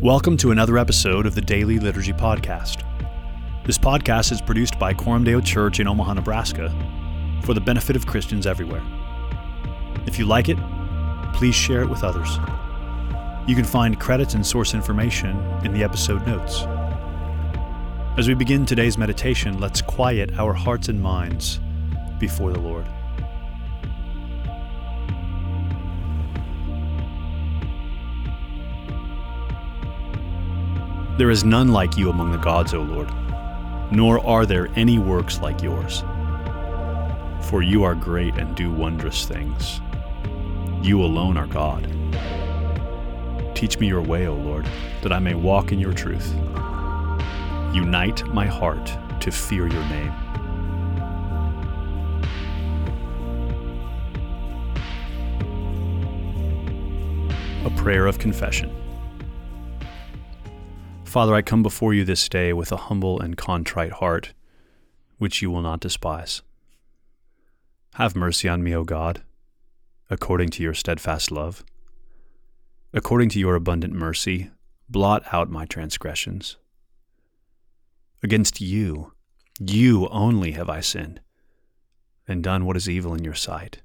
Welcome to another episode of the Daily Liturgy Podcast. This podcast is produced by Coram Deo Church in Omaha, Nebraska, for the benefit of Christians everywhere. If you like it, please share it with others. You can find credits and source information in the episode notes. As we begin today's meditation, let's quiet our hearts and minds before the Lord. There is none like you among the gods, O Lord, nor are there any works like yours. For you are great and do wondrous things. You alone are God. Teach me your way, O Lord, that I may walk in your truth. Unite my heart to fear your name. A prayer of confession. Father, I come before you this day with a humble and contrite heart, which you will not despise. Have mercy on me, O God, according to your steadfast love. According to your abundant mercy, blot out my transgressions. Against you only have I sinned, and done what is evil in your sight.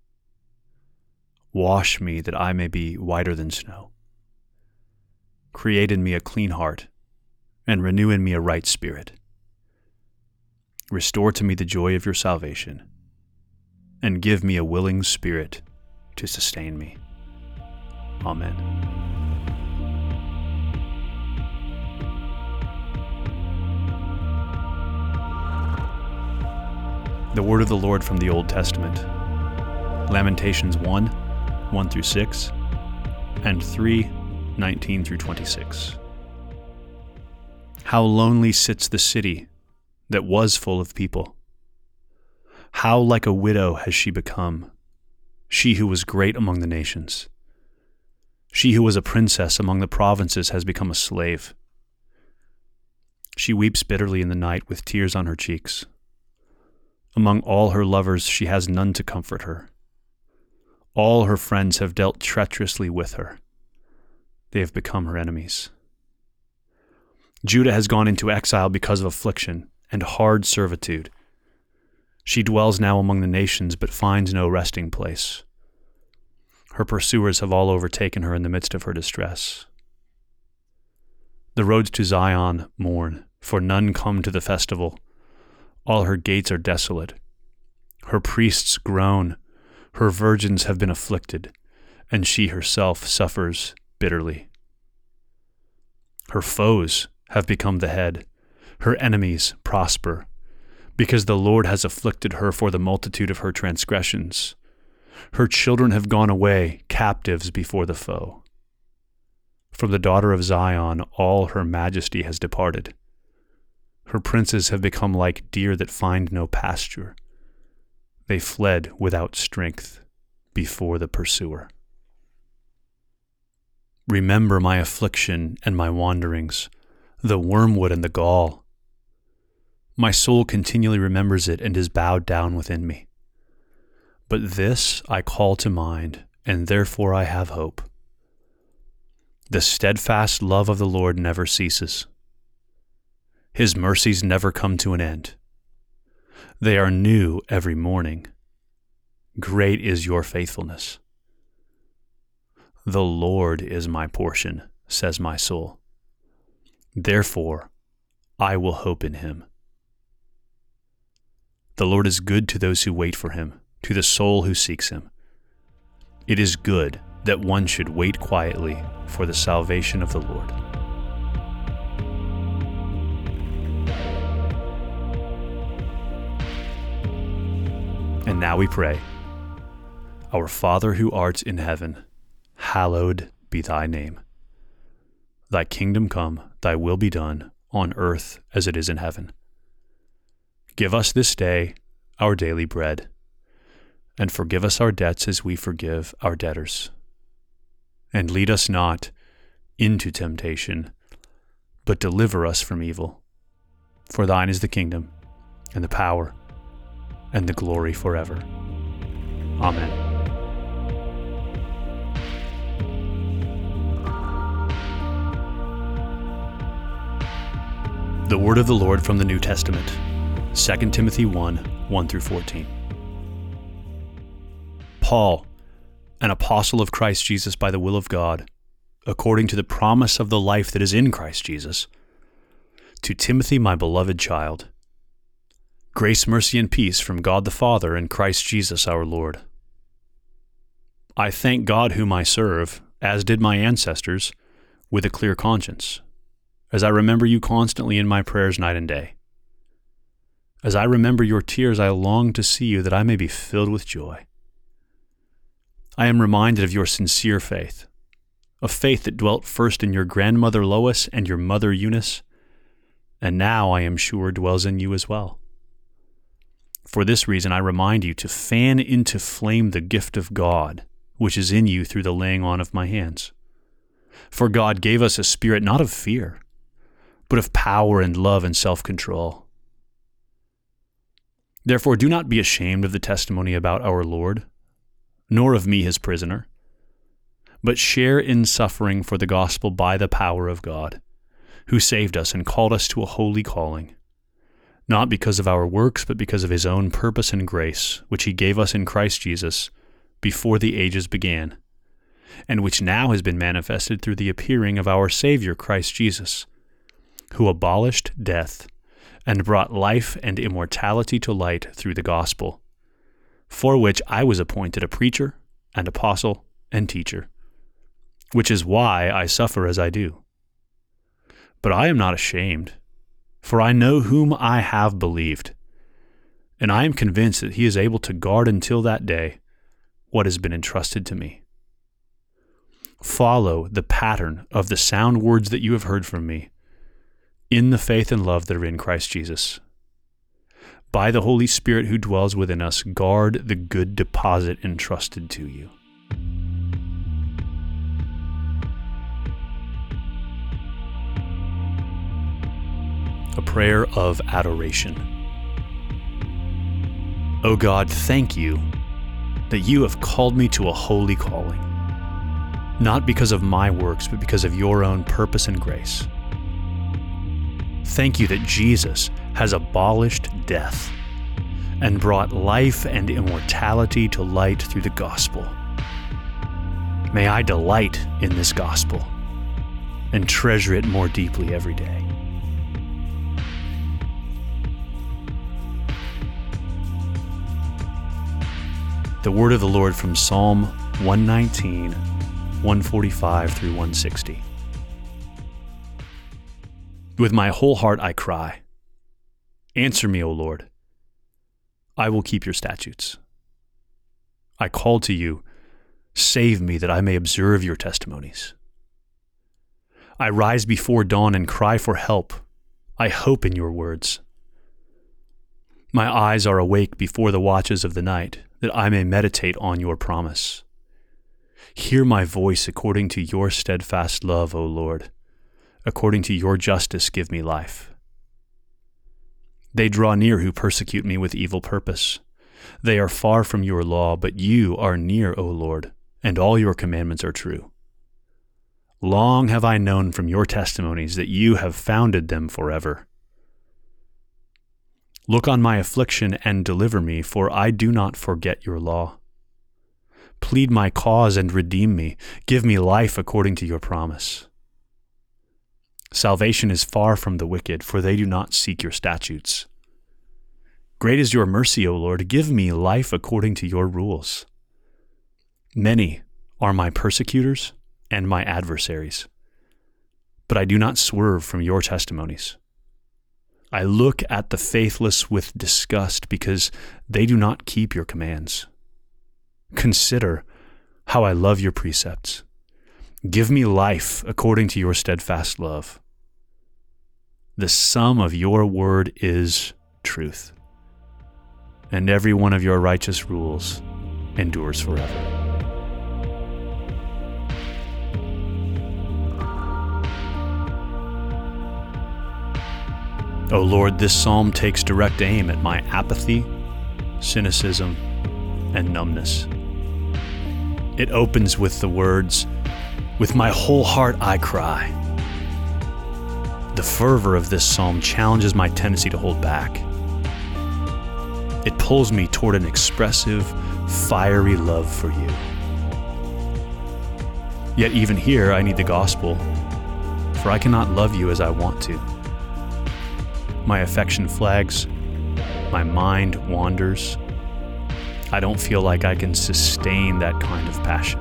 Wash me that I may be whiter than snow. Create in me a clean heart, and renew in me a right spirit. Restore to me the joy of your salvation, and give me a willing spirit to sustain me. Amen. The word of the Lord from the Old Testament. Lamentations 1 through 6, and 3:19 through 26. How lonely sits the city that was full of people. How like a widow has she become, she who was great among the nations. She who was a princess among the provinces has become a slave. She weeps bitterly in the night with tears on her cheeks. Among all her lovers she has none to comfort her. All her friends have dealt treacherously with her. They have become her enemies. Judah has gone into exile because of affliction and hard servitude. She dwells now among the nations, but finds no resting place. Her pursuers have all overtaken her in the midst of her distress. The roads to Zion mourn, for none come to the festival. All her gates are desolate. Her priests groan. Her virgins have been afflicted, and she herself suffers bitterly. Her foes have become the head. Her enemies prosper, because the Lord has afflicted her for the multitude of her transgressions. Her children have gone away captives before the foe. From the daughter of Zion all her majesty has departed. Her princes have become like deer that find no pasture. They fled without strength before the pursuer. Remember my affliction and my wanderings, the wormwood and the gall. My soul continually remembers it and is bowed down within me. But this I call to mind, and therefore I have hope. The steadfast love of the Lord never ceases. His mercies never come to an end. They are new every morning. Great is your faithfulness. The Lord is my portion, says my soul. Therefore, I will hope in him. The Lord is good to those who wait for him, to the soul who seeks him. It is good that one should wait quietly for the salvation of the Lord. And now we pray. Our Father who art in heaven, hallowed be thy name. Thy kingdom come, thy will be done, on earth as it is in heaven. Give us this day our daily bread, and forgive us our debts as we forgive our debtors. And lead us not into temptation, but deliver us from evil. For thine is the kingdom, and the power, and the glory forever. Amen. The word of the Lord from the New Testament, 2 Timothy 1, 1-14. Paul, an apostle of Christ Jesus by the will of God, according to the promise of the life that is in Christ Jesus, to Timothy, my beloved child. Grace, mercy, and peace from God the Father and Christ Jesus our Lord. I thank God whom I serve, as did my ancestors, with a clear conscience, as I remember you constantly in my prayers night and day. As I remember your tears, I long to see you that I may be filled with joy. I am reminded of your sincere faith, a faith that dwelt first in your grandmother Lois and your mother Eunice, and now I am sure dwells in you as well. For this reason I remind you to fan into flame the gift of God, which is in you through the laying on of my hands. For God gave us a spirit not of fear, but of power and love and self-control. Therefore do not be ashamed of the testimony about our Lord, nor of me his prisoner, but share in suffering for the gospel by the power of God, who saved us and called us to a holy calling, not because of our works, but because of his own purpose and grace, which he gave us in Christ Jesus before the ages began, and which now has been manifested through the appearing of our Savior Christ Jesus, who abolished death and brought life and immortality to light through the gospel, for which I was appointed a preacher and apostle and teacher, which is why I suffer as I do. But I am not ashamed, for I know whom I have believed, and I am convinced that he is able to guard until that day what has been entrusted to me. Follow the pattern of the sound words that you have heard from me, in the faith and love that are in Christ Jesus. By the Holy Spirit who dwells within us, guard the good deposit entrusted to you. A prayer of adoration. O God, thank you that you have called me to a holy calling, not because of my works, but because of your own purpose and grace. Thank you that Jesus has abolished death and brought life and immortality to light through the gospel. May I delight in this gospel and treasure it more deeply every day. The word of the Lord from Psalm 119, 145 through 160. With my whole heart I cry, answer me, O Lord. I will keep your statutes. I call to you, save me that I may observe your testimonies. I rise before dawn and cry for help. I hope in your words. My eyes are awake before the watches of the night, that I may meditate on your promise. Hear my voice according to your steadfast love, O Lord. According to your justice, give me life. They draw near who persecute me with evil purpose. They are far from your law, but you are near, O Lord, and all your commandments are true. Long have I known from your testimonies that you have founded them forever. Look on my affliction and deliver me, for I do not forget your law. Plead my cause and redeem me. Give me life according to your promise. Salvation is far from the wicked, for they do not seek your statutes. Great is your mercy, O Lord. Give me life according to your rules. Many are my persecutors and my adversaries, but I do not swerve from your testimonies. I look at the faithless with disgust because they do not keep your commands. Consider how I love your precepts. Give me life according to your steadfast love. The sum of your word is truth, and every one of your righteous rules endures forever. O Lord, this psalm takes direct aim at my apathy, cynicism, and numbness. It opens with the words, "With my whole heart I cry." The fervor of this psalm challenges my tendency to hold back. It pulls me toward an expressive, fiery love for you. Yet even here, I need the gospel, for I cannot love you as I want to. My affection flags, my mind wanders. I don't feel like I can sustain that kind of passion.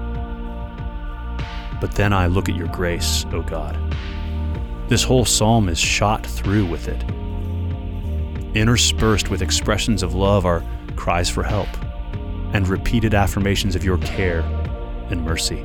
But then I look at your grace, O God. This whole psalm is shot through with it. Interspersed with expressions of love are cries for help and repeated affirmations of your care and mercy.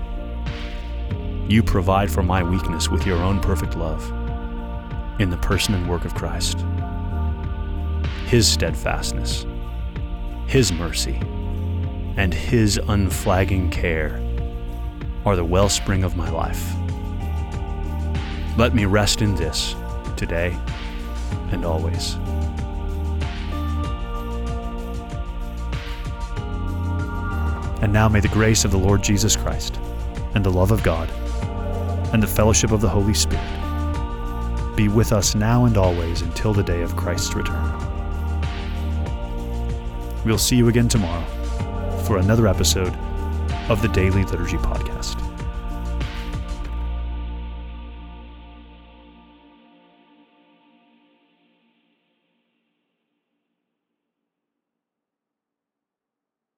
You provide for my weakness with your own perfect love in the person and work of Christ. His steadfastness, His mercy, and His unflagging care are the wellspring of my life. Let me rest in this today and always. And now may the grace of the Lord Jesus Christ, and the love of God, and the fellowship of the Holy Spirit be with us now and always until the day of Christ's return. We'll see you again tomorrow for another episode of the Daily Liturgy Podcast.